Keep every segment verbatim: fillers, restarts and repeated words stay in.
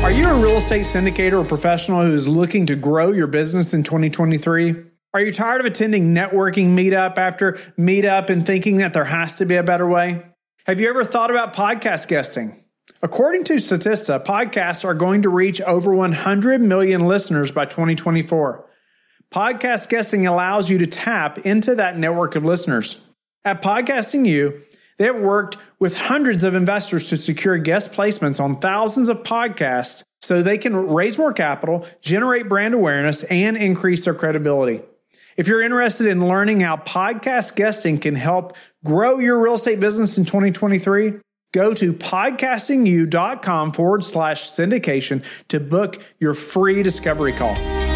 Are you a real estate syndicator or professional who is looking to grow your business in twenty twenty-three? Are you tired of attending networking meetup after meetup and thinking that there has to be a better way? Have you ever thought about podcast guesting? According to Statista, podcasts are going to reach over one hundred million listeners by twenty twenty-four. Podcast guesting allows you to tap into that network of listeners. At Podcasting U, they have worked with hundreds of investors to secure guest placements on thousands of podcasts so they can raise more capital, generate brand awareness, and increase their credibility. If you're interested in learning how podcast guesting can help grow your real estate business in twenty twenty-three, go to podcastingu.com forward slash syndication to book your free discovery call.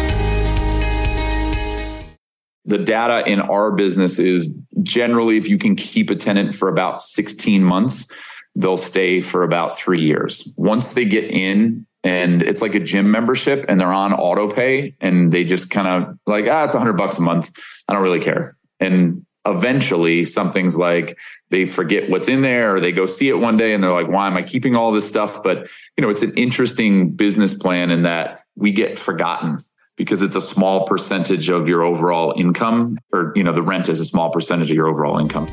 The data in our business is generally, if you can keep a tenant for about sixteen months, they'll stay for about three years. Once they get in, and it's like a gym membership and they're on auto pay and they just kind of like, ah, it's a hundred bucks a month. I don't really care. And eventually something's like they forget what's in there or they go see it one day and they're like, why am I keeping all this stuff? But, you know, it's an interesting business plan in that we get forgotten because it's a small percentage of your overall income, or, you know, the rent is a small percentage of your overall income.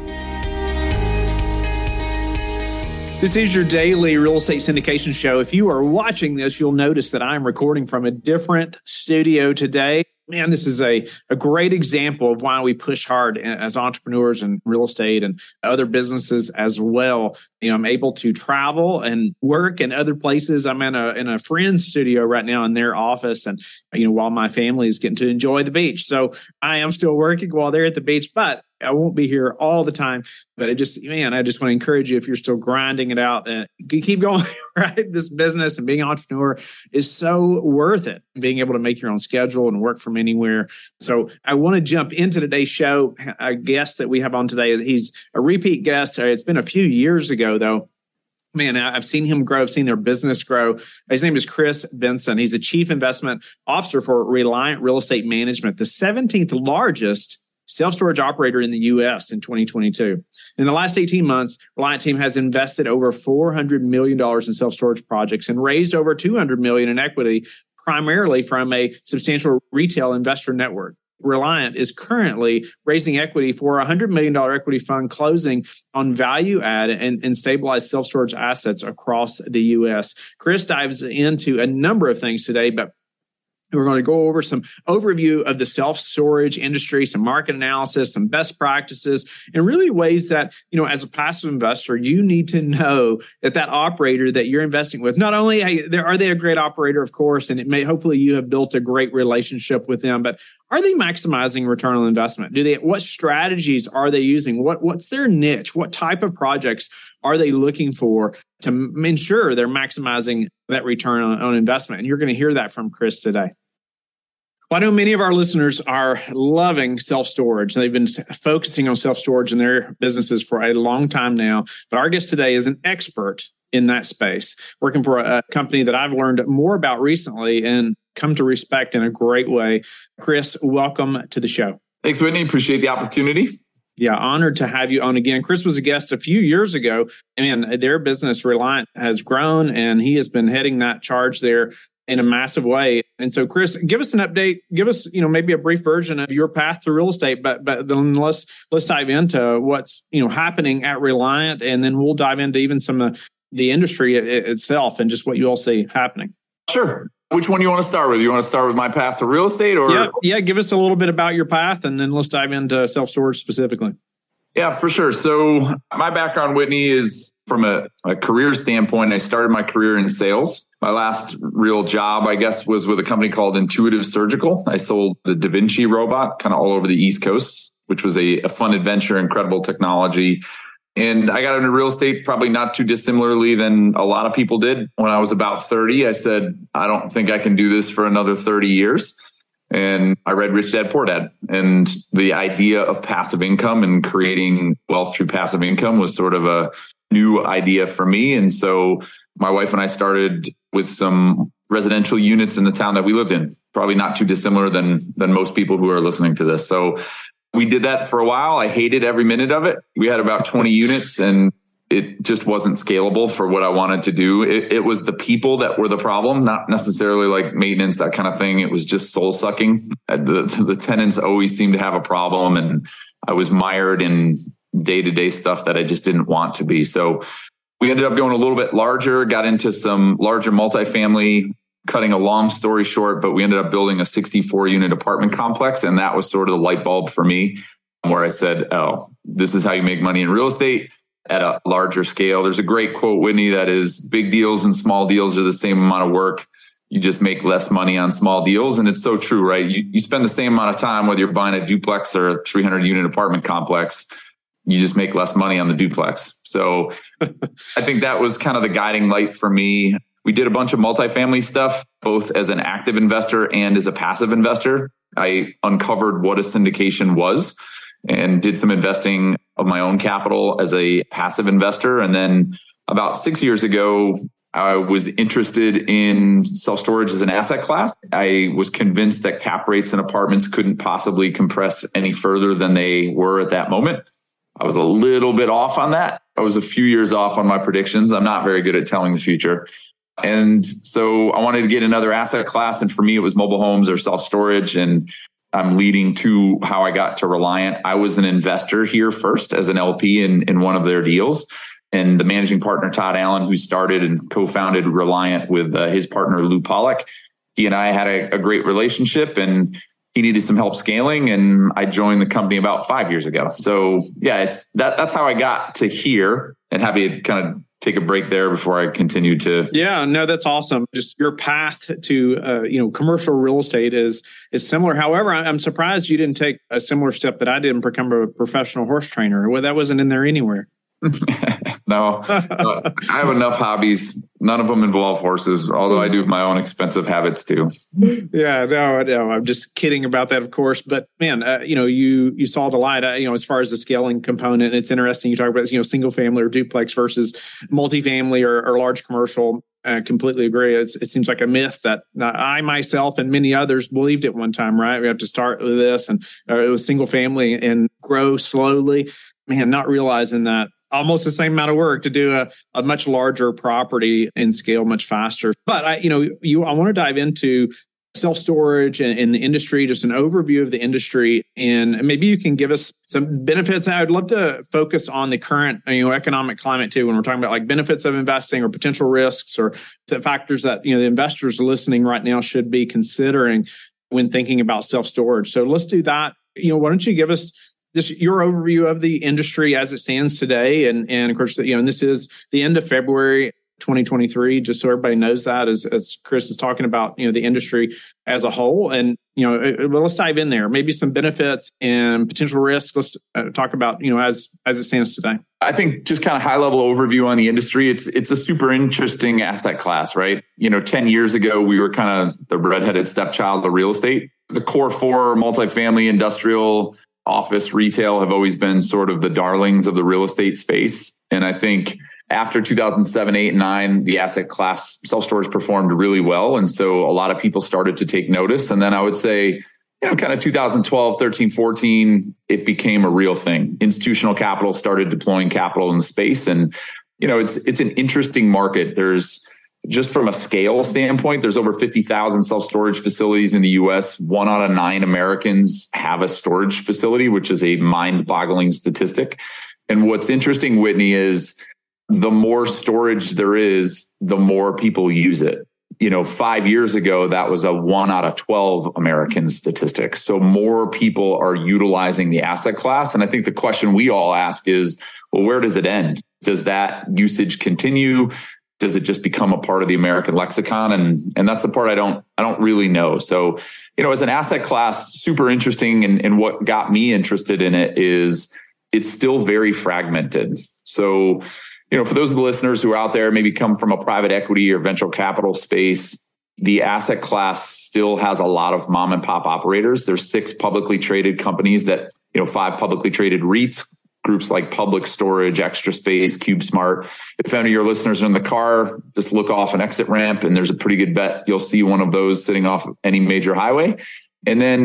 This is your daily real estate syndication show. If you are watching this, you'll notice that I'm recording from a different studio today. Man, this is a, a great example of why we push hard as entrepreneurs in real estate and other businesses as well. You know, I'm able to travel and work in other places. I'm in a in a friend's studio right now in their office, and you know, while my family is getting to enjoy the beach, so I am still working while they're at the beach, but I won't be here all the time. But I just, man, I just want to encourage you, if you're still grinding it out, uh, keep going, right? This business and being an entrepreneur is so worth it. Being able to make your own schedule and work from anywhere. So I want to jump into today's show. A guest that we have on today, he's a repeat guest. It's been a few years ago, though. Man, I've seen him grow. I've seen their business grow. His name is Chris Benson. He's the Chief Investment Officer for Reliant Real Estate Management, the seventeenth largest self-storage operator in the U S in twenty twenty-two. In the last eighteen months, Reliant team has invested over four hundred million dollars in self-storage projects and raised over two hundred million dollars in equity, primarily from a substantial retail investor network. Reliant is currently raising equity for a one hundred million dollars equity fund closing on value add and, and stabilized self-storage assets across the U S. Chris dives into a number of things today, but we're going to go over some overview of the self-storage industry, some market analysis, some best practices, and really ways that, you know, as a passive investor, you need to know that that operator that you're investing with, not only hey, are they a great operator, of course, and it may hopefully you have built a great relationship with them, but are they maximizing return on investment? Do they? What strategies are they using? What What's their niche? What type of projects are they looking for to m- ensure they're maximizing that return on, on investment? And you're going to hear that from Chris today. Well, I know many of our listeners are loving self-storage. They've been focusing on self-storage in their businesses for a long time now. But our guest today is an expert in that space, working for a company that I've learned more about recently and come to respect in a great way. Chris, welcome to the show. Thanks, Whitney. Appreciate the opportunity. Yeah, honored to have you on again. Chris was a guest a few years ago, and their business, Reliant, has grown, and he has been heading that charge there in a massive way. And so, Chris, give us an update. Give us, you know, maybe a brief version of your path to real estate, but but then let's let's dive into what's, you know, happening at Reliant, and then we'll dive into even some of the industry itself and just what you all see happening. Sure. Which one do you want to start with? You want to start with my path to real estate, or yeah, yeah, give us a little bit about your path, and then let's dive into self-storage specifically. Yeah, for sure. So my background, Whitney, is from a, a career standpoint. I started my career in sales. My last real job, I guess, was with a company called Intuitive Surgical. I sold the Da Vinci robot kind of all over the East Coast, which was a, a fun adventure, incredible technology. And I got into real estate probably not too dissimilarly than a lot of people did. When I was about thirty, I said, I don't think I can do this for another thirty years. And I read Rich Dad, Poor Dad. And the idea of passive income and creating wealth through passive income was sort of a new idea for me. And so my wife and I started with some residential units in the town that we lived in, probably not too dissimilar than, than most people who are listening to this. So we did that for a while. I hated every minute of it. We had about twenty units, and it just wasn't scalable for what I wanted to do. It, it was the people that were the problem, not necessarily like maintenance, that kind of thing. It was just soul sucking. The, the tenants always seemed to have a problem, and I was mired in day-to-day stuff that I just didn't want to be. So we ended up going a little bit larger, got into some larger multifamily. Cutting a long story short, but we ended up building a sixty-four unit apartment complex. And that was sort of the light bulb for me, where I said, oh, this is how you make money in real estate at a larger scale. There's a great quote, Whitney, that is, big deals and small deals are the same amount of work. You just make less money on small deals. And it's so true, right? You, you spend the same amount of time, whether you're buying a duplex or a three hundred unit apartment complex, you just make less money on the duplex. So I think that was kind of the guiding light for me. We did a bunch of multifamily stuff, both as an active investor and as a passive investor. I uncovered what a syndication was and did some investing of my own capital as a passive investor. And then about six years ago, I was interested in self-storage as an asset class. I was convinced that cap rates in apartments couldn't possibly compress any further than they were at that moment. I was a little bit off on that. I was a few years off on my predictions. I'm not very good at telling the future. And so I wanted to get another asset class. And for me, it was mobile homes or self-storage. And I'm leading to how I got to Reliant. I was an investor here first as an L P in, in one of their deals. And the managing partner, Todd Allen, who started and co-founded Reliant with uh, his partner, Lou Pollack, he and I had a, a great relationship, and he needed some help scaling. And I joined the company about five years ago. So yeah, it's that that's how I got to here, and happy to kind of take a break there before I continue to. Yeah, no, that's awesome. Just your path to, uh, you know, commercial real estate is is similar. However, I'm surprised you didn't take a similar step that I did and become a professional horse trainer. Well, that wasn't in there anywhere. No, I have enough hobbies. None of them involve horses, although I do have my own expensive habits too. Yeah, no, no, I'm just kidding about that, of course. But man, uh, you know, you you saw the light. Uh, you know, as far as the scaling component, it's interesting. You talk about, you know, single family or duplex versus multifamily or, or large commercial. I completely agree. It's, it seems like a myth that I myself and many others believed at one time. Right, we have to start with this, and uh, it was single family and grow slowly. Man, not realizing that almost the same amount of work to do a, a much larger property and scale much faster. But I, you know, you, I want to dive into self-storage and, and the industry, just an overview of the industry, and maybe you can give us some benefits. I'd love to focus on the current, you know, economic climate too, when we're talking about like benefits of investing or potential risks or the factors that, you know, the investors listening right now should be considering when thinking about self-storage. So let's do that. You know, why don't you give us This your overview of the industry as it stands today, and and of course, you know, and this is the end of February twenty twenty-three. Just so everybody knows that, as as Chris is talking about, you know, the industry as a whole, and you know, well, let's dive in there. Maybe some benefits and potential risks. Let's uh, talk about, you know, as as it stands today. I think just kind of high level overview on the industry. It's it's a super interesting asset class, right? You know, ten years ago we were kind of the redheaded stepchild of real estate. The core four, multifamily, industrial, office, retail, have always been sort of the darlings of the real estate space. And I think after two thousand seven, eight, and nine, the asset class self-storage performed really well. And so a lot of people started to take notice. And then I would say, you know, kind of two thousand twelve, thirteen, fourteen, it became a real thing. Institutional capital started deploying capital in the space. And, you know, it's it's an interesting market. There's just from a scale standpoint, there's over fifty thousand self-storage facilities in the U S. One out of nine Americans have a storage facility, which is a mind-boggling statistic. And what's interesting, Whitney, is the more storage there is, the more people use it. You know, five years ago, that was a one out of twelve American statistic. So more people are utilizing the asset class. And I think the question we all ask is, well, where does it end? Does that usage continue? Does it just become a part of the American lexicon? And, and that's the part I don't, I don't really know. So, you know, as an asset class, super interesting. And, and what got me interested in it is it's still very fragmented. So, you know, for those of the listeners who are out there, maybe come from a private equity or venture capital space, the asset class still has a lot of mom and pop operators. There's six publicly traded companies that, you know, five publicly traded REITs, groups like Public Storage, Extra Space, CubeSmart. If any of your listeners are in the car, just look off an exit ramp and there's a pretty good bet you'll see one of those sitting off any major highway. And then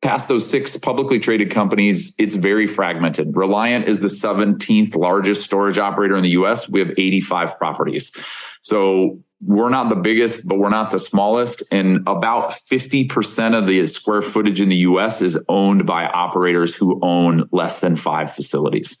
Past those six publicly traded companies, it's very fragmented. Reliant is the seventeenth largest storage operator in the U S. We have eighty-five properties. So we're not the biggest, but we're not the smallest. And about fifty percent of the square footage in the U S is owned by operators who own less than five facilities.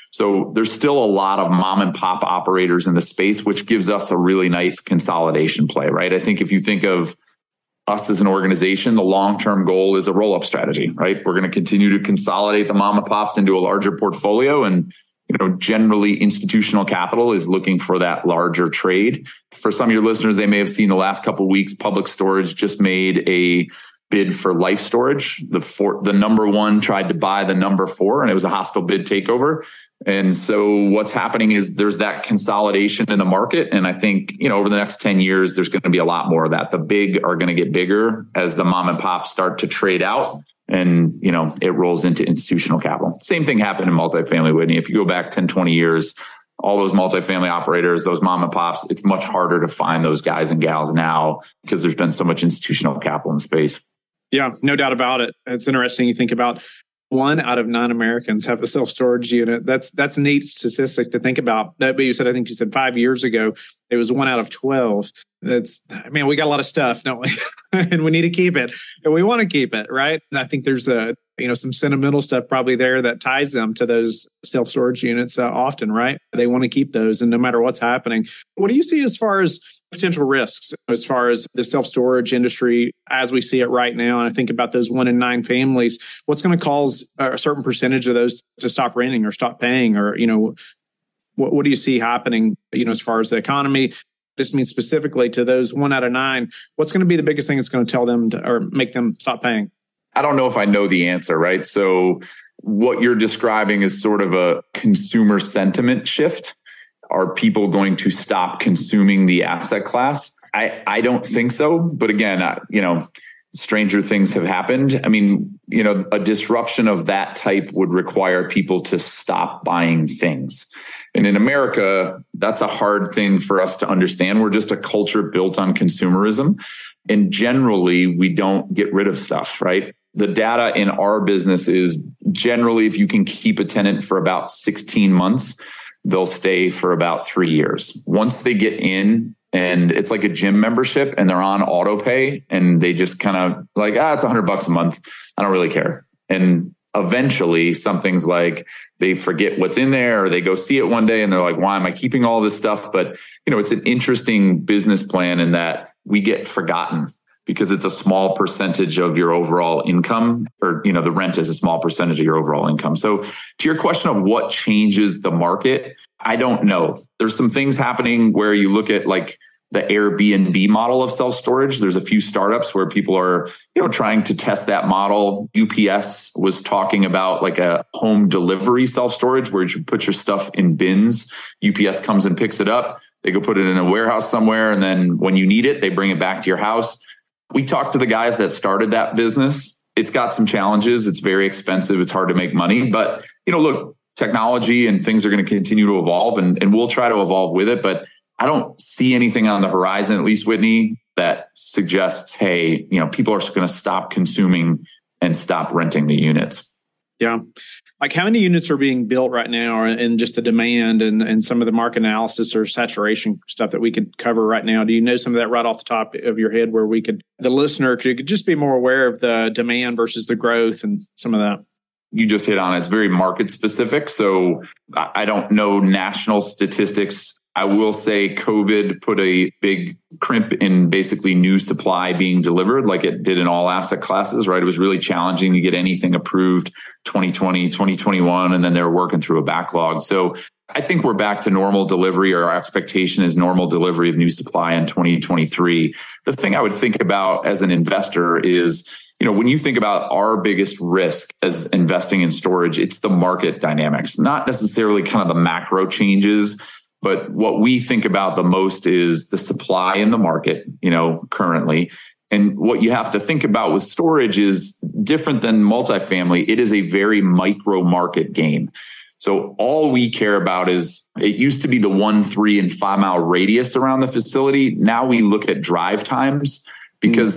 So there's still a lot of mom and pop operators in the space, which gives us a really nice consolidation play, right? I think if you think of us as an organization, the long-term goal is a roll-up strategy, right? We're going to continue to consolidate the mom and pops into a larger portfolio. And, you know, generally institutional capital is looking for that larger trade. For some of your listeners, they may have seen the last couple of weeks, Public Storage just made a bid for Life Storage. The four, the number one tried to buy the number four, and it was a hostile bid takeover. And so what's happening is there's that consolidation in the market. And I think, you know, over the next ten years, there's going to be a lot more of that. The big are going to get bigger as the mom and pops start to trade out and, you know, it rolls into institutional capital. Same thing happened in multifamily, Whitney. If you go back ten, twenty years, all those multifamily operators, those mom and pops, it's much harder to find those guys and gals now because there's been so much institutional capital in space. Yeah, no doubt about it. It's interesting. You think about one out of nine Americans have a self-storage unit. That's that's a neat statistic to think about. That, but you said, I think you said five years ago, it was one out of twelve. That's, I mean, we got a lot of stuff, don't we? And we need to keep it. And we want to keep it, right? And I think there's a, you know, some sentimental stuff probably there that ties them to those self-storage units uh, often, right? They want to keep those, and no matter what's happening. What do you see as far as potential risks, as far as the self-storage industry as we see it right now? And I think about those one in nine families. What's going to cause a certain percentage of those to stop renting or stop paying? Or, you know, what, what do you see happening, you know, as far as the economy? Just means specifically to those one out of nine, what's going to be the biggest thing that's going to tell them to, or make them stop paying? I don't know if I know the answer, right? So what you're describing is sort of a consumer sentiment shift. Are people going to stop consuming the asset class? I, I don't think so. But again, I, you know, stranger things have happened. I mean, you know, a disruption of that type would require people to stop buying things. And in America, that's a hard thing for us to understand. We're just a culture built on consumerism. And generally, we don't get rid of stuff, right? The data in our business is generally, if you can keep a tenant for about sixteen months, they'll stay for about three years. Once they get in, and it's like a gym membership and they're on auto pay and they just kind of like, ah, it's a hundred bucks a month. I don't really care. And eventually something's like they forget what's in there, or they go see it one day and they're like, why am I keeping all this stuff? But, you know, it's an interesting business plan in that we get forgotten because it's a small percentage of your overall income, or, you know, the rent is a small percentage of your overall income. So to your question of what changes the market, I don't know. There's some things happening where you look at like the Airbnb model of self-storage. There's a few startups where people are, you know, trying to test that model. U P S was talking about like a home delivery self-storage where you put your stuff in bins. U P S comes and picks it up. They go put it in a warehouse somewhere. And then when you need it, they bring it back to your house. We talked to the guys that started that business. It's got some challenges. It's very expensive. It's hard to make money. But, you know, look, technology and things are going to continue to evolve, and, and we'll try to evolve with it. But I don't see anything on the horizon, at least, Whitney, that suggests, hey, you know, people are going to stop consuming and stop renting the units. Yeah. Like how many units are being built right now, and just the demand and, and some of the market analysis or saturation stuff that we could cover right now? Do you know some of that right off the top of your head where we could, the listener could just be more aware of the demand versus the growth and some of that? You just hit on it. It's very market specific. So I don't know national statistics. I will say COVID put a big crimp in basically new supply being delivered, like it did in all asset classes, right? It was really challenging to get anything approved twenty twenty, twenty twenty-one, and then they're working through a backlog. So I think we're back to normal delivery, or our expectation is normal delivery of new supply in twenty twenty-three. The thing I would think about as an investor is, you know, when you think about our biggest risk as investing in storage, it's the market dynamics, not necessarily kind of the macro changes. But what we think about the most is the supply in the market, you know, currently. And what you have to think about with storage is different than multifamily. It is a very micro market game. So all we care about is, it used to be the one, three, and five mile radius around the facility. Now we look at drive times, because mm-hmm.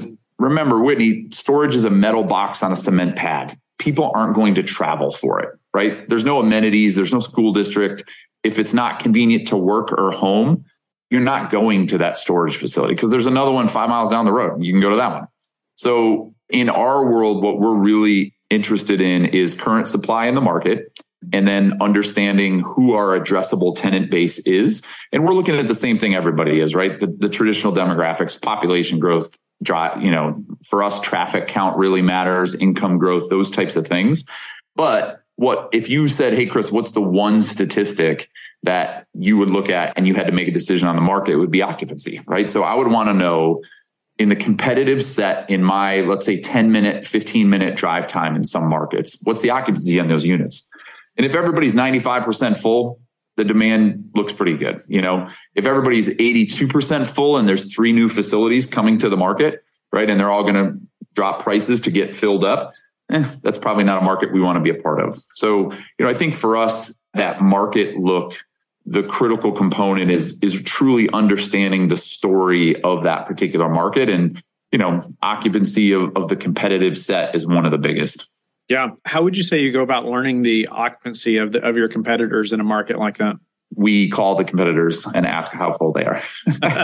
remember, Whitney, storage is a metal box on a cement pad. People aren't going to travel for it, right? There's no amenities. There's no school district. If it's not convenient to work or home, you're not going to that storage facility because there's another one five miles down the road. You can go to that one. So in our world, what we're really interested in is current supply in the market and then understanding who our addressable tenant base is. And we're looking at the same thing everybody is, right? The, the traditional demographics, population growth, you know, for us, traffic count really matters, income growth, those types of things. But what if you said, hey, Chris, what's the one statistic that you would look at and you had to make a decision on the market? It would be occupancy, right? So I would want to know in the competitive set in my, let's say ten minute, fifteen minute drive time in some markets, what's the occupancy on those units? And if everybody's ninety-five percent full, the demand looks pretty good. You know, if everybody's eighty-two percent full and there's three new facilities coming to the market, right? And they're all going to drop prices to get filled up. Eh, that's probably not a market we want to be a part of. So, you know, I think for us, that market look, the critical component is, is truly understanding the story of that particular market. And, you know, occupancy of, of the competitive set is one of the biggest. Yeah. How would you say you go about learning the occupancy of the, of your competitors in a market like that? We call the competitors and ask how full they are.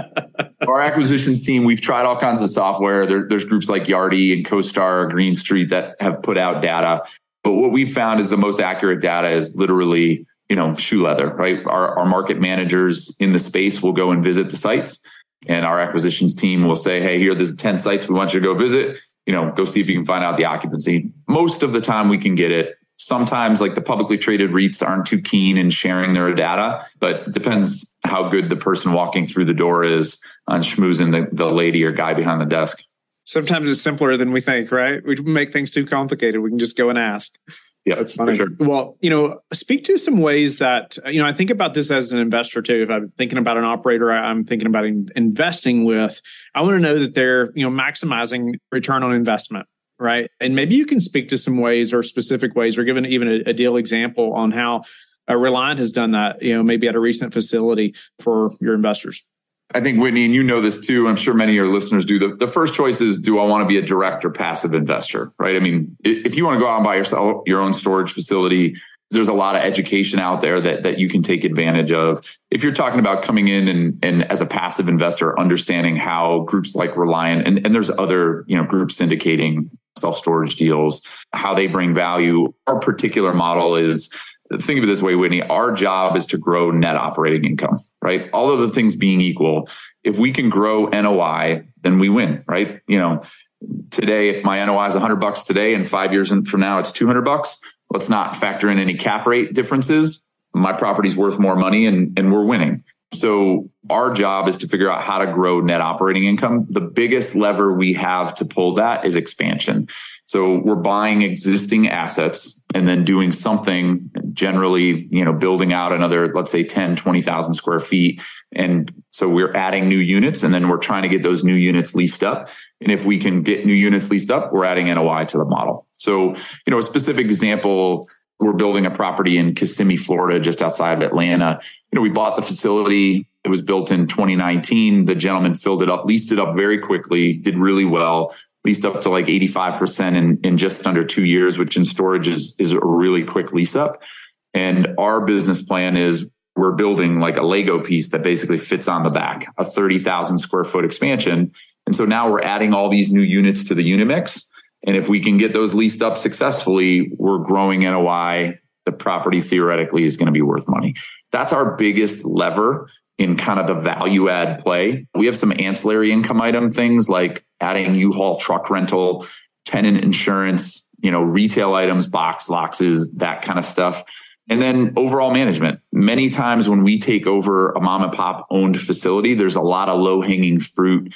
Our acquisitions team, we've tried all kinds of software. There, there's groups like Yardi and CoStar, Green Street that have put out data. But what we've found is the most accurate data is literally, you know, shoe leather, right? Our, our market managers in the space will go and visit the sites, and our acquisitions team will say, hey, here, there's ten sites we want you to go visit. You know, go see if you can find out the occupancy. Most of the time we can get it. Sometimes like the publicly traded REITs aren't too keen in sharing their data, but it depends how good the person walking through the door is on schmoozing the, the lady or guy behind the desk. Sometimes it's simpler than we think, right? We make things too complicated. We can just go and ask. Yeah, that's funny. For sure. Well, you know, speak to some ways that, you know, I think about this as an investor too. If I'm thinking about an operator I'm thinking about in, investing with, I want to know that they're, you know, maximizing return on investment, right? And maybe you can speak to some ways or specific ways or give an, even a, a deal example on how uh, Reliant has done that, you know, maybe at a recent facility for your investors. I think, Whitney, and you know this too, I'm sure many of your listeners do. The, the first choice is, do I want to be a direct or passive investor, right? I mean, if you want to go out and buy yourself your own storage facility, there's a lot of education out there that, that you can take advantage of. If you're talking about coming in and, and as a passive investor, understanding how groups like Reliant, and, and there's other, you know, groups syndicating self-storage deals, how they bring value. Our particular model is, think of it this way, Whitney, our job is to grow net operating income, right? All of the things being equal, if we can grow N O I, then we win, right? You know, today, if my N O I is one hundred bucks today and five years from now, it's two hundred bucks, let's not factor in any cap rate differences. My property's worth more money and, and we're winning. So our job is to figure out how to grow net operating income. The biggest lever we have to pull that is expansion. So we're buying existing assets and then doing something, generally, you know, building out another, let's say ten, twenty thousand square feet. And so we're adding new units and then we're trying to get those new units leased up. And if we can get new units leased up, we're adding N O I to the model. So, you know, a specific example, we're building a property in Kissimmee, Florida, just outside of Atlanta. You know, we bought the facility. It was built in twenty nineteen. The gentleman filled it up, leased it up very quickly, did really well. Leased up to like eighty-five percent in, in just under two years, which in storage is, is a really quick lease up. And our business plan is we're building like a Lego piece that basically fits on the back, a thirty thousand square foot expansion. And so now we're adding all these new units to the unit mix. And if we can get those leased up successfully, we're growing N O I. The property theoretically is going to be worth money. That's our biggest lever in kind of the value add play. We have some ancillary income item things like adding U-Haul truck rental, tenant insurance, you know, retail items, box loxes, that kind of stuff. And then overall management. Many times when we take over a mom and pop owned facility, there's a lot of low hanging fruit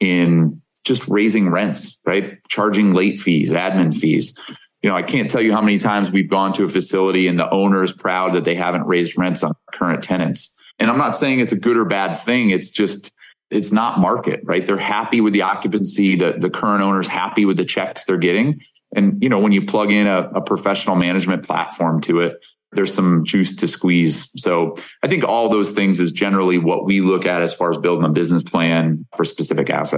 in just raising rents, right? Charging late fees, admin fees. You know, I can't tell you how many times we've gone to a facility and the owner is proud that they haven't raised rents on current tenants. And I'm not saying it's a good or bad thing. It's just, it's not market, right? They're happy with the occupancy. The, the current owner's happy with the checks they're getting. And, you know, when you plug in a, a professional management platform to it, there's some juice to squeeze. So I think all those things is generally what we look at as far as building a business plan for a specific asset.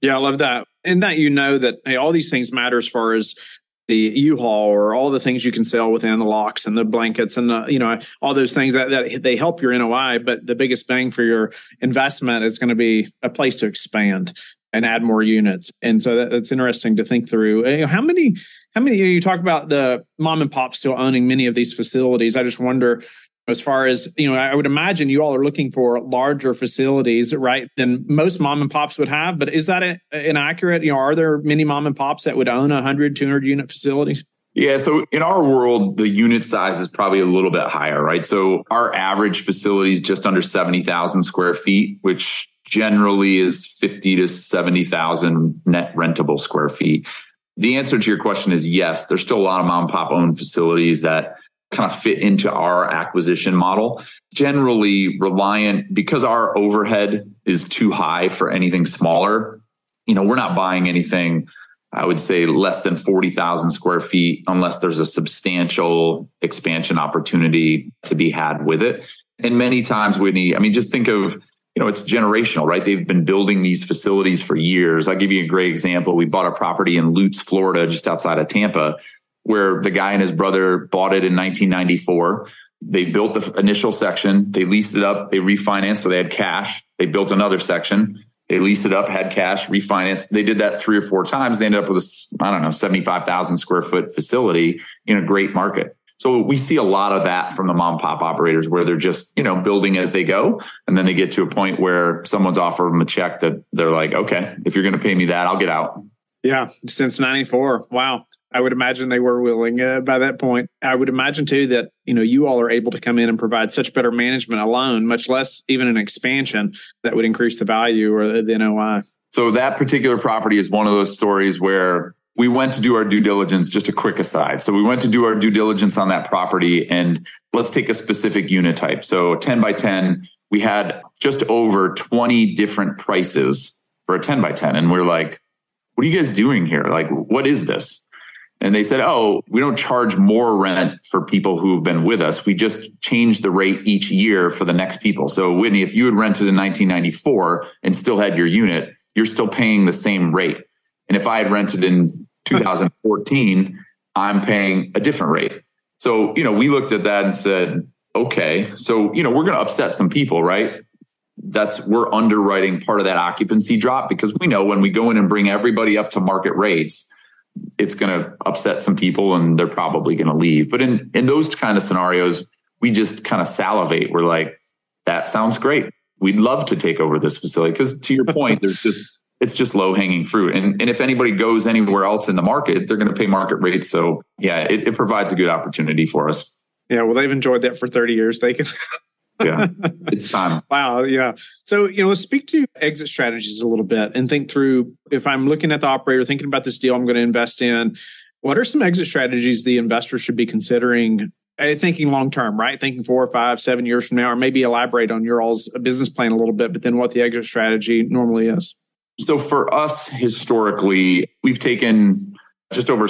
Yeah, I love that. And that you know that hey, all these things matter as far as the U-Haul or all the things you can sell within the locks and the blankets and the, you know, all those things that, that they help your N O I. But the biggest bang for your investment is going to be a place to expand and add more units. And so that, that's interesting to think through. You know, how many, how many, you talk about the mom and pop still owning many of these facilities. I just wonder, as far as, you know, I would imagine you all are looking for larger facilities, right, than most mom and pops would have. But is that inaccurate? You know, are there many mom and pops that would own one hundred, two hundred unit facilities? Yeah. So in our world, the unit size is probably a little bit higher, right? So our average facility is just under seventy thousand square feet, which generally is fifty to seventy thousand net rentable square feet. The answer to your question is yes. There's still a lot of mom and pop owned facilities that kind of fit into our acquisition model. Generally reliant, because our overhead is too high for anything smaller, you know, we're not buying anything, I would say, less than forty thousand square feet unless there's a substantial expansion opportunity to be had with it. And many times, Whitney, I mean, just think of, you know, it's generational, right? They've been building these facilities for years. I'll give you a great example. We bought a property in Lutz, Florida, just outside of Tampa, where the guy and his brother bought it in nineteen ninety-four. They built the initial section, they leased it up, they refinanced, so they had cash. They built another section, they leased it up, had cash, refinanced. They did that three or four times. They ended up with a, I don't know, seventy-five thousand square foot facility in a great market. So we see a lot of that from the mom and pop operators where they're just, you know, building as they go. And then they get to a point where someone's offered them a check that they're like, okay, if you're going to pay me that, I'll get out. Yeah, since ninety-four. Wow. I would imagine they were willing uh, by that point. I would imagine too that, you know, you all are able to come in and provide such better management alone, much less even an expansion that would increase the value or the N O I. So that particular property is one of those stories where we went to do our due diligence. Just a quick aside. So we went to do our due diligence on that property, and let's take a specific unit type. So ten by ten, we had just over twenty different prices for a ten by ten. And we're like, what are you guys doing here? Like, what is this? And they said, oh, we don't charge more rent for people who've been with us. We just change the rate each year for the next people. So Whitney, if you had rented in nineteen ninety-four and still had your unit, you're still paying the same rate. And if I had rented in two thousand fourteen, I'm paying a different rate. So, you know, we looked at that and said, okay, so, you know, we're going to upset some people, right? That's, we're underwriting part of that occupancy drop because we know when we go in and bring everybody up to market rates, it's going to upset some people and they're probably going to leave. But in, in those kind of scenarios, we just kind of salivate. We're like, that sounds great. We'd love to take over this facility because to your point, there's just, it's just low hanging fruit. And, and if anybody goes anywhere else in the market, they're going to pay market rates. So yeah, it, it provides a good opportunity for us. Yeah. Well, they've enjoyed that for thirty years. They can. Yeah, it's time. Wow. Yeah. So, you know, let's speak to exit strategies a little bit and think through, if I'm looking at the operator, thinking about this deal I'm going to invest in, what are some exit strategies the investor should be considering, uh, thinking long-term, right? Thinking four or five, seven years from now, or maybe elaborate on your all's business plan a little bit, but then what the exit strategy normally is. So for us, historically, we've taken just over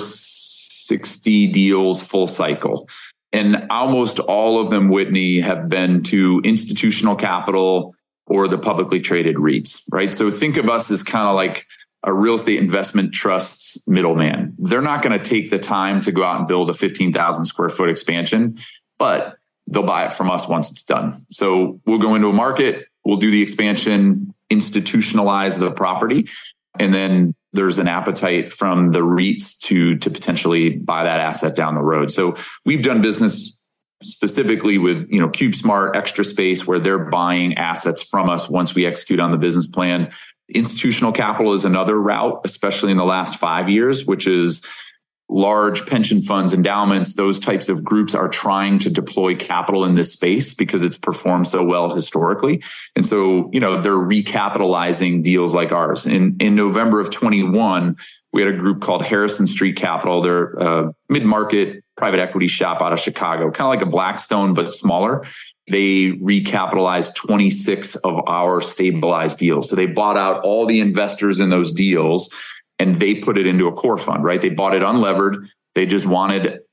sixty deals full cycle. And almost all of them, Whitney, have been to institutional capital or the publicly traded REITs, right? So think of us as kind of like a real estate investment trust's middleman. They're not going to take the time to go out and build a fifteen thousand square foot expansion, but they'll buy it from us once it's done. So we'll go into a market, we'll do the expansion, institutionalize the property, and then there's an appetite from the REITs to, to potentially buy that asset down the road. So we've done business specifically with, you know, CubeSmart, Extra Space, where they're buying assets from us once we execute on the business plan. Institutional capital is another route, especially in the last five years, which is large pension funds, endowments, those types of groups are trying to deploy capital in this space because it's performed so well historically. And so, you know, they're recapitalizing deals like ours. In, in November of twenty-one, we had a group called Harrison Street Capital. They're a mid-market private equity shop out of Chicago, kind of like a Blackstone, but smaller. They recapitalized twenty-six of our stabilized deals. So they bought out all the investors in those deals and they put it into a core fund, right? They bought it unlevered. They just wanted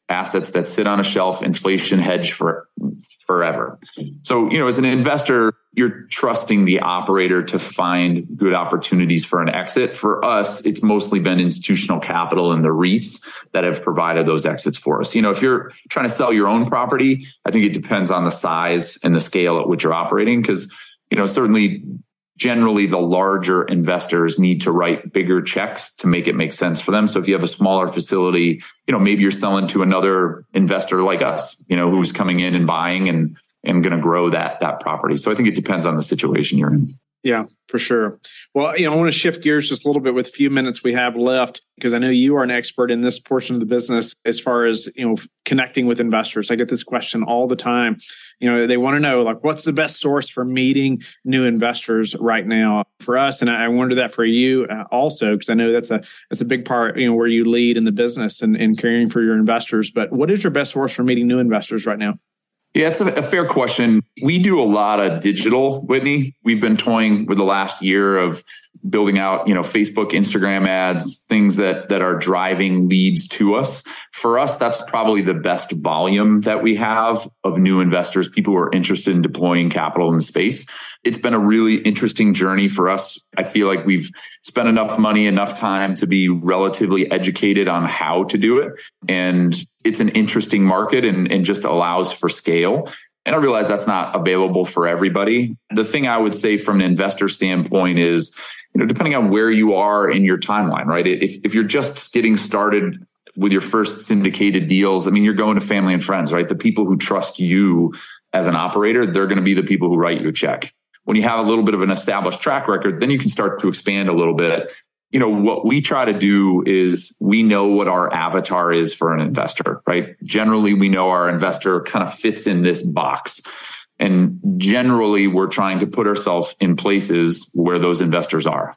assets that sit on a shelf, inflation hedge for forever. So, you know, as an investor, you're trusting the operator to find good opportunities for an exit. For us, it's mostly been institutional capital and the REITs that have provided those exits for us. You know, if you're trying to sell your own property, I think it depends on the size and the scale at which you're operating, because, you know, certainly generally the larger investors need to write bigger checks to make it make sense for them. So if you have a smaller facility, you know, maybe you're selling to another investor like us, you know, who's coming in and buying and, and going to grow that, that property. So I think it depends on the situation you're in. Yeah, for sure. Well, you know, I want to shift gears just a little bit with a few minutes we have left, because I know you are an expert in this portion of the business as far as, you know, connecting with investors. I get this question all the time. You know, they want to know, like, what's the best source for meeting new investors right now for us? And I wonder that for you uh, also, because I know that's a that's a big part, you know, where you lead in the business and, and caring for your investors. But what is your best source for meeting new investors right now? Yeah, it's a, a fair question. We do a lot of digital, Whitney. We've been toying with the last year of building out, you know, Facebook, Instagram ads, things that that are driving leads to us. For us, that's probably the best volume that we have of new investors, people who are interested in deploying capital in the space. It's been a really interesting journey for us. I feel like we've spent enough money, enough time to be relatively educated on how to do it. And it's an interesting market and, and just allows for scale. And I realize that's not available for everybody. The thing I would say from an investor standpoint is, you know, depending on where you are in your timeline, right? If, if you're just getting started with your first syndicated deals, I mean, you're going to family and friends, right? The people who trust you as an operator, they're going to be the people who write you a check. When you have a little bit of an established track record, then you can start to expand a little bit. You know, what we try to do is we know what our avatar is for an investor, right? Generally, we know our investor kind of fits in this box. And generally, we're trying to put ourselves in places where those investors are.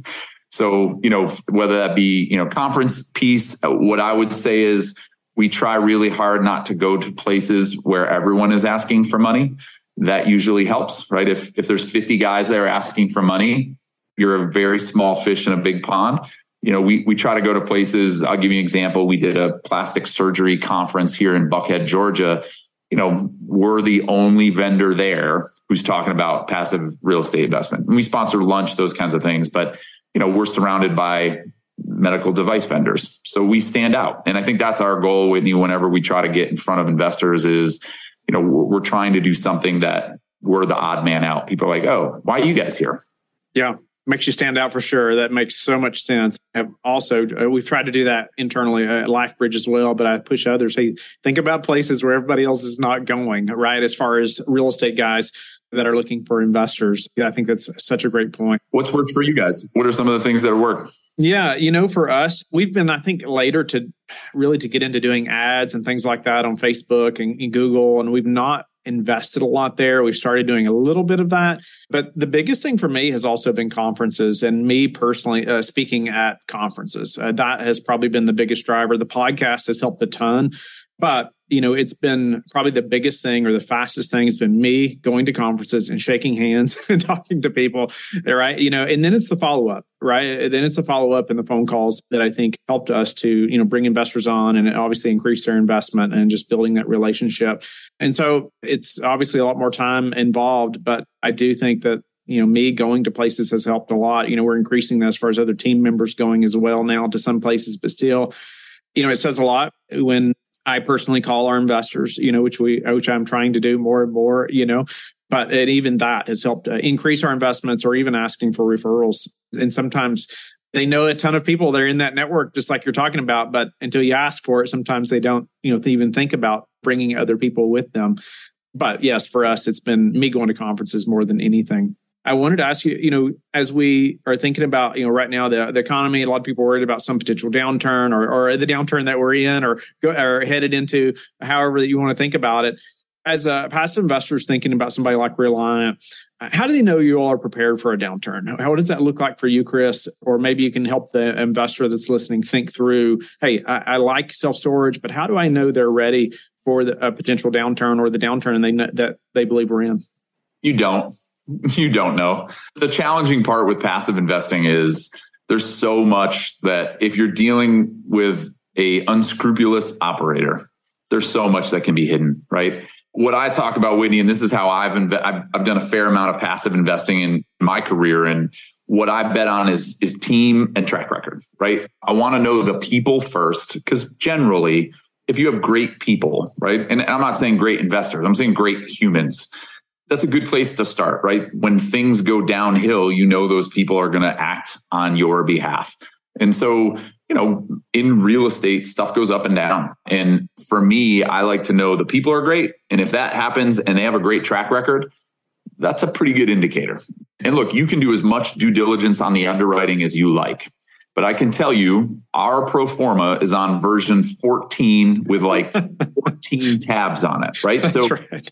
So, you know, whether that be, you know, conference piece, what I would say is we try really hard not to go to places where everyone is asking for money. That usually helps, right? If if there's fifty guys there asking for money, you're a very small fish in a big pond. You know, we we try to go to places. I'll give you an example. We did a plastic surgery conference here in Buckhead, Georgia. You know, we're the only vendor there who's talking about passive real estate investment. And we sponsor lunch, those kinds of things. But, you know, we're surrounded by medical device vendors. So we stand out. And I think that's our goal, Whitney, whenever we try to get in front of investors is, you know, we're, we're trying to do something that we're the odd man out. People are like, oh, why are you guys here? Yeah. Makes you stand out for sure. That makes so much sense. I've also, uh, we've tried to do that internally at LifeBridge as well, but I push others. Hey, think about places where everybody else is not going, right? As far as real estate guys that are looking for investors. Yeah, I think that's such a great point. What's worked for you guys? What are some of the things that work? Yeah, you know, for us, we've been, I think, later to really to get into doing ads and things like that on Facebook and, and Google, and we've not invested a lot there. We've started doing a little bit of that. But the biggest thing for me has also been conferences and me personally uh, speaking at conferences. Uh, that has probably been the biggest driver. The podcast has helped a ton. But, you know, it's been probably the biggest thing or the fastest thing has been me going to conferences and shaking hands and talking to people, right? You know, and then it's the follow-up, right? Then it's the follow-up and the phone calls that I think helped us to, you know, bring investors on and obviously increase their investment and just building that relationship. And so it's obviously a lot more time involved, but I do think that, you know, me going to places has helped a lot. You know, we're increasing that as far as other team members going as well now to some places, but still, you know, it says a lot when I personally call our investors, you know, which we, which I'm trying to do more and more, you know, but it, even that has helped uh, increase our investments or even asking for referrals. And sometimes they know a ton of people that are in that network, just like you're talking about, but until you ask for it, sometimes they don't, you know, even think about bringing other people with them. But yes, for us, it's been me going to conferences more than anything. I wanted to ask you, you know, as we are thinking about, you know, right now, the, the economy, a lot of people are worried about some potential downturn or, or the downturn that we're in or, go, or headed into, however that you want to think about it. As a passive investors thinking about somebody like Reliant, how do they know you all are prepared for a downturn? How does that look like for you, Chris? Or maybe you can help the investor that's listening think through, hey, I, I like self-storage, but how do I know they're ready for the, a potential downturn or the downturn they, that they believe we're in? You don't. You don't know. The challenging part with passive investing is there's so much that if you're dealing with a unscrupulous operator, there's so much that can be hidden, right? What I talk about, Whitney, and this is how I've, inve- I've I've done a fair amount of passive investing in my career, and what I bet on is is team and track record, right? I want to know the people first, because generally, if you have great people, right, and I'm not saying great investors, I'm saying great humans, that's a good place to start, right? When things go downhill, you know those people are going to act on your behalf. And so, you know, in real estate, stuff goes up and down. And for me, I like to know the people are great. And if that happens and they have a great track record, that's a pretty good indicator. And look, you can do as much due diligence on the underwriting as you like. But I can tell you, our pro forma is on version fourteen with like fourteen tabs on it, right? That's so right.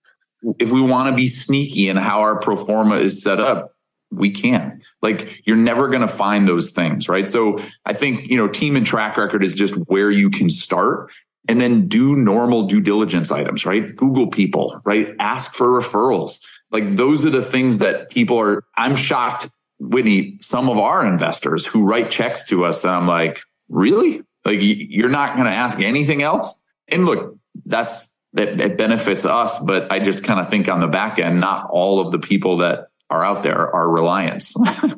If we want to be sneaky in how our pro forma is set up, we can. Like, you're never going to find those things, right? So I think, you know, team and track record is just where you can start, and then do normal due diligence items, right? Google people, right? Ask for referrals. Like, those are the things that people are, I'm shocked, Whitney, some of our investors who write checks to us that I'm like, really? Like, you're not going to ask anything else? And look, that's, it, it benefits us, but I just kind of think on the back end, not all of the people that are out there are reliants.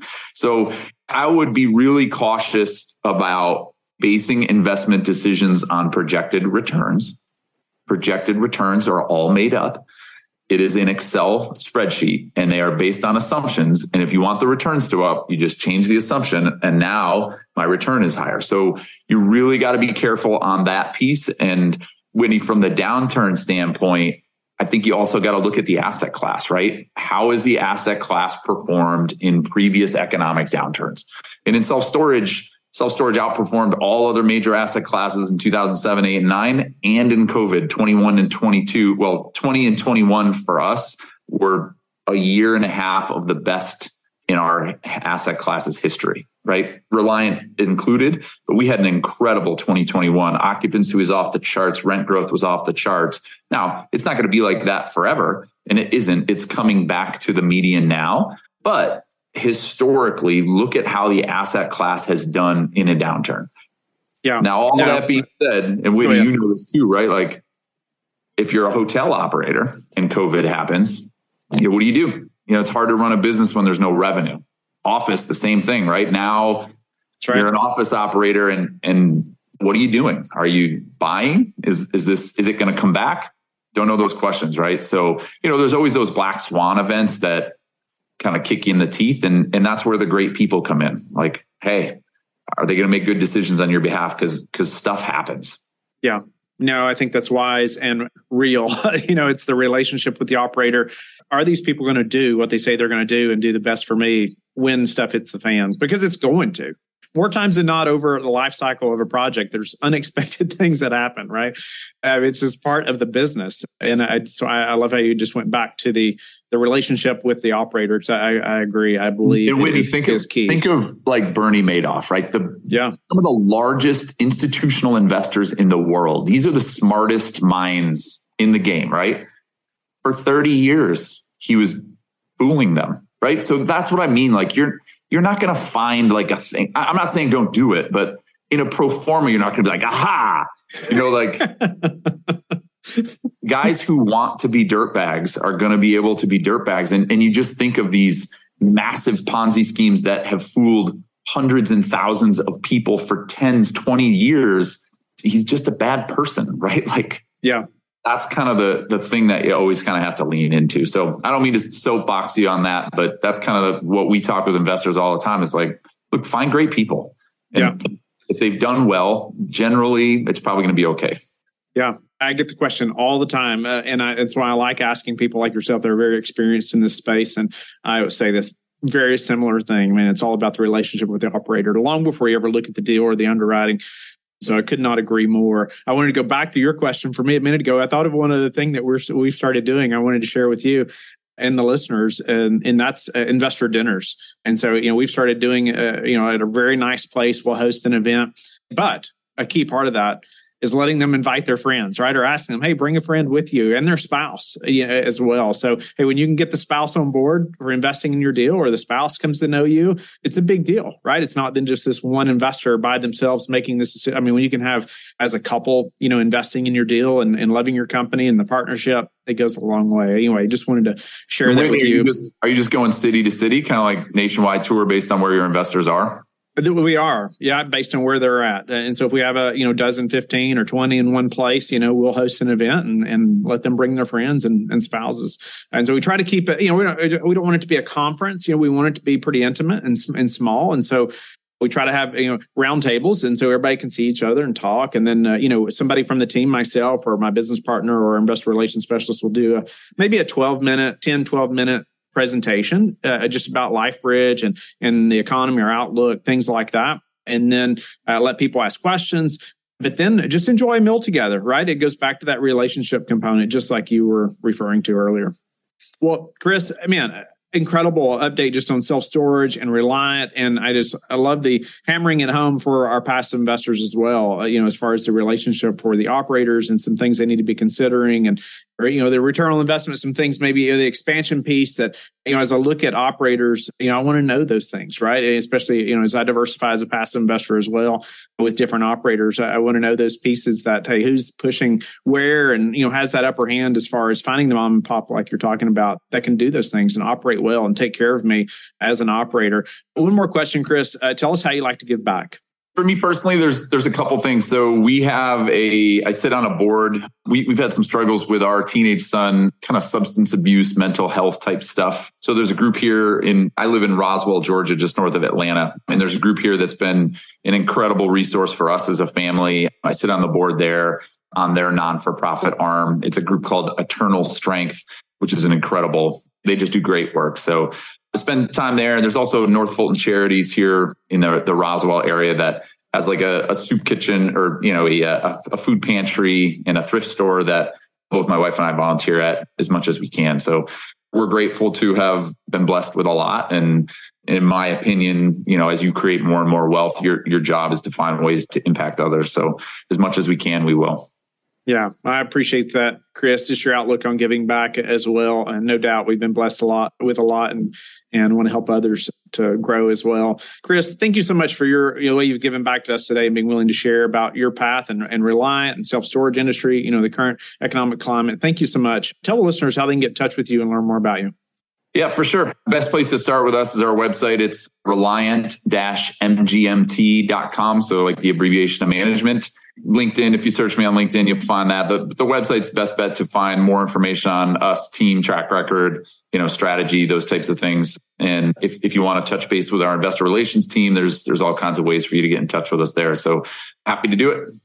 So I would be really cautious about basing investment decisions on projected returns. Projected returns are all made up. It is an Excel spreadsheet, and they are based on assumptions. And if you want the returns to up, you just change the assumption, and now my return is higher. So you really got to be careful on that piece. And Whitney, from the downturn standpoint, I think you also got to look at the asset class, right? How has the asset class performed in previous economic downturns? And in self-storage, self-storage outperformed all other major asset classes in two thousand seven, eight, and nine, and in COVID, twenty-one and twenty-two. Well, twenty and twenty-one for us were a year and a half of the best in our asset class's history, right? Reliant included, but we had an incredible twenty twenty-one. Occupancy was off the charts. Rent growth was off the charts. Now, it's not going to be like that forever, and it isn't. It's coming back to the median now. But historically, look at how the asset class has done in a downturn. Yeah. Now, all now, that being said, and Whitney, oh, yeah. you know this too, right? Like, if you're a hotel operator and COVID happens, you know, what do you do? You know, it's hard to run a business when there's no revenue. Office, the same thing, right? Now, That's right. You're an office operator, and and what are you doing? Are you buying? Is is this is it going to come back? Don't know those questions, right? So, you know, there's always those black swan events that kind of kick you in the teeth, and and that's where the great people come in. Like, hey, are they going to make good decisions on your behalf? Because because stuff happens. Yeah. No, I think that's wise and real. You know, it's the relationship with the operator. Are these people going to do what they say they're going to do and do the best for me when stuff hits the fan? Because it's going to. More times than not, over the life cycle of a project, there's unexpected things that happen, right? Uh, it's just part of the business. And I, so I, I love how you just went back to the the relationship with the operator. Because I, I agree. I believe and Whitney, is, think is of, key. Think of like Bernie Madoff, right? The yeah. Some of the largest institutional investors in the world. These are the smartest minds in the game, right? For thirty years, he was fooling them, right? So that's what I mean. Like, you're you're not going to find like a thing. I'm not saying don't do it, but in a pro forma, you're not going to be like, aha, you know, like guys who want to be dirtbags are going to be able to be dirtbags. And, and you just think of these massive Ponzi schemes that have fooled hundreds and thousands of people for tens, twenty years. He's just a bad person, right? Like, yeah. That's kind of the the thing that you always kind of have to lean into. So I don't mean to soapbox you on that, but that's kind of what we talk with investors all the time. Is like, look, find great people. And yeah. If they've done well, generally, it's probably going to be okay. Yeah. I get the question all the time. Uh, and I, it's why I like asking people like yourself that are very experienced in this space. And I would say this very similar thing. I mean, it's all about the relationship with the operator long before you ever look at the deal or the underwriting. So I could not agree more. I wanted to go back to your question for me a minute ago. I thought of one other thing that we're, we've started doing. I wanted to share with you and the listeners, and, and that's uh, investor dinners. And so, you know, we've started doing, uh, you know, at a very nice place. We'll host an event, but a key part of that is letting them invite their friends, right? Or asking them, hey, bring a friend with you and their spouse you know, as well. So, hey, when you can get the spouse on board for investing in your deal, or the spouse comes to know you, it's a big deal, right? It's not then just this one investor by themselves making this decision. I mean, when you can have as a couple, you know, investing in your deal and, and loving your company and the partnership, it goes a long way. Anyway, just wanted to share that with are you. you just, are you just going city to city, kind of like nationwide tour based on where your investors are? We are, yeah, based on where they're at. And so if we have a, you know, dozen, fifteen or twenty in one place, you know, we'll host an event and, and let them bring their friends and, and spouses. And so we try to keep it, you know, we don't, we don't want it to be a conference. You know, we want it to be pretty intimate and, and small. And so we try to have, you know, round tables. And so everybody can see each other and talk. And then, uh, you know, somebody from the team, myself or my business partner or investor relations specialist will do a, maybe a twelve minute, ten, twelve minute presentation uh, just about LifeBridge and, and the economy or outlook, things like that. And then uh, let people ask questions, but then just enjoy a meal together, right? It goes back to that relationship component, just like you were referring to earlier. Well, Chris, man, incredible update just on self-storage and Reliant. And I just, I love the hammering it home for our passive investors as well, uh, you know, as far as the relationship for the operators and some things they need to be considering and, or, you know, the return on investment, some things, maybe you know, the expansion piece that, you know, as I look at operators, you know, I want to know those things, right? Especially, you know, as I diversify as a passive investor as well with different operators, I, I want to know those pieces that, hey, who's pushing where and, you know, has that upper hand as far as finding the mom and pop, like you're talking about, that can do those things and operate well and take care of me as an operator. One more question, Chris. Uh, tell us how you like to give back. For me personally, there's there's a couple things. So we have a, I sit on a board. We, we've had some struggles with our teenage son, kind of substance abuse, mental health type stuff. So there's a group here in, I live in Roswell, Georgia, just north of Atlanta. And there's a group here that's been an incredible resource for us as a family. I sit on the board there on their non-for-profit arm. It's a group called Eternal Strength, which is an incredible, they just do great work. So spend time there. There's also North Fulton Charities here in the, the Roswell area that has like a, a soup kitchen or, you know, a, a food pantry and a thrift store that both my wife and I volunteer at as much as we can. So we're grateful to have been blessed with a lot. And in my opinion, you know, as you create more and more wealth, your, your job is to find ways to impact others. So as much as we can, we will. Yeah, I appreciate that, Chris. Just your outlook on giving back as well. And no doubt we've been blessed a lot with a lot and, and want to help others to grow as well. Chris, thank you so much for your, you know, way you've given back to us today and being willing to share about your path and, and Reliant and self-storage industry, you know, the current economic climate. Thank you so much. Tell the listeners how they can get in touch with you and learn more about you. Yeah, for sure. Best place to start with us is our website. It's reliant dash m g m t dot com. So like the abbreviation of management. LinkedIn, if you search me on LinkedIn, you'll find that. The, the website's best bet to find more information on us, team, track record, you know, strategy, those types of things. And if, if you want to touch base with our investor relations team, there's there's all kinds of ways for you to get in touch with us there. So happy to do it.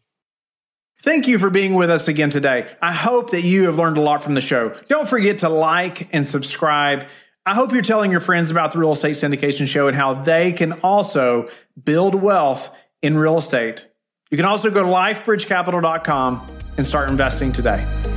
Thank you for being with us again today. I hope that you have learned a lot from the show. Don't forget to like and subscribe. I hope you're telling your friends about the Real Estate Syndication Show and how they can also build wealth in real estate. You can also go to life bridge capital dot com and start investing today.